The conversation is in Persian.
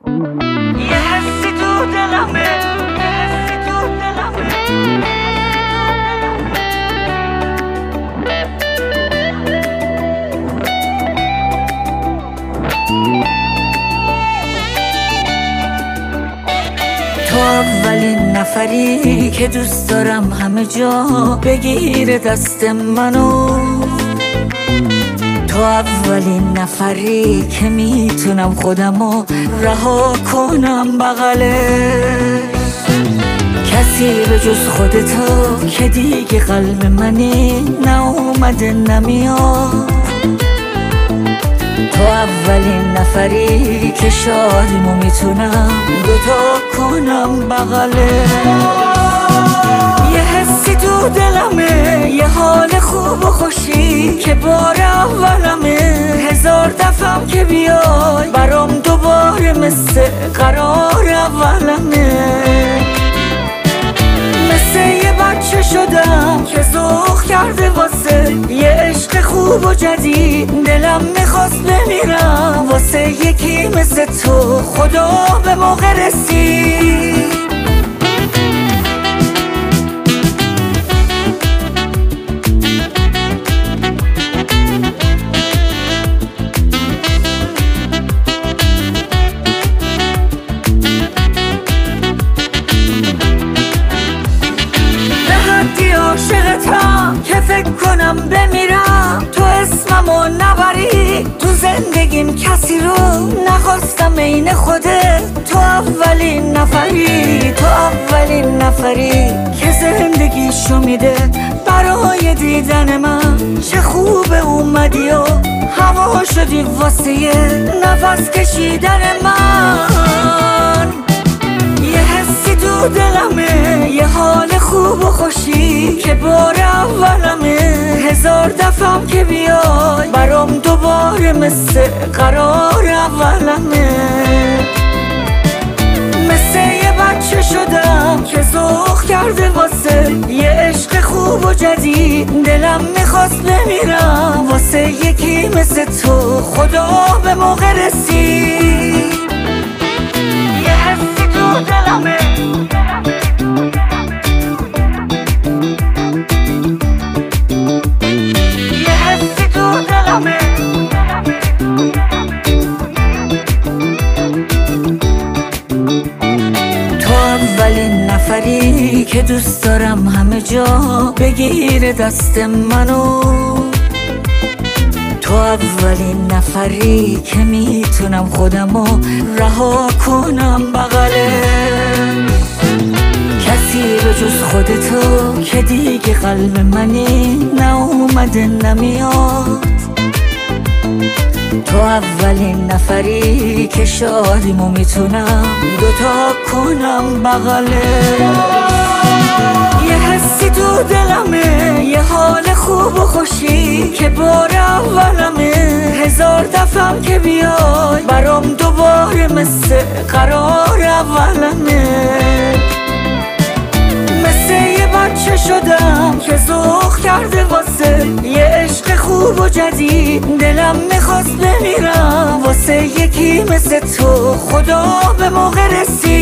یه حسی تو دلمه، یه حسی تو دلمه. تو اولین نفری که دوست دارم همه جا بگیر دست منو. تو اولین نفری که میتونم خودمو رها کنم بغلش. کسی به جز خودتو که دیگه قلب منی نه اومده نمیاد. تو اولین نفری که شادیمو میتونم دوتا کنم بغلش. یه حسی تو دلمه، یه حال خوب و خوشی که بار اولمه. هزار دفعم که بیای برام دوباره مثل قرار اولمه. مثل یه بچه شدم که ذوق کرده واسه یه عشق خوب و جدید. دلم میخواست بمیرم واسه یکی مثل تو، خدا به موقع رسید. عاشقتم که فکر کنم بمیرم تو اسممو نبری. تو زندگیم کسی رو نخواستم عین خودت. تو اولین نفری، تو اولین نفری که زندگیشو میده برای دیدن من. چه خوب اومدی و هوا شدی واسه نفس کشیدن من. یه حسی تو دلمه، یه حال خوب و خوشی که بار اولمه. هزار دفعم که بیای برام دوباره مثل قرار اولمه. مثل یه بچه شدم که ذوق کرده واسه یه عشق خوب و جدید. دلم میخواست بمیرم واسه یکی مثل تو، خدا به موقع رسید. یه حسی تو دلمه، یه حسی تو دلمه. تو اولین نفری که دوست دارم همه جا بگیر دست منو. تو اولین نفری که میتونم خودمو رها کنم بغلش. کسی به جز خودتو که دیگه قلب منی نه اومده نمیاد. تو اولین نفری که شادیمو میتونم دوتا کنم بغلش. یه حسی تو دلمه، یه حال خوب و خوشی که بار اولمه. هزار دفعم که بیای برام دوباره مثل قرار اولمه. مثل یه بچه شدم که ذوق کرده واسه یه عشق خوب و جدید. دلم میخواست بمیرم واسه یکی مثل تو، خدا به موقع رسید.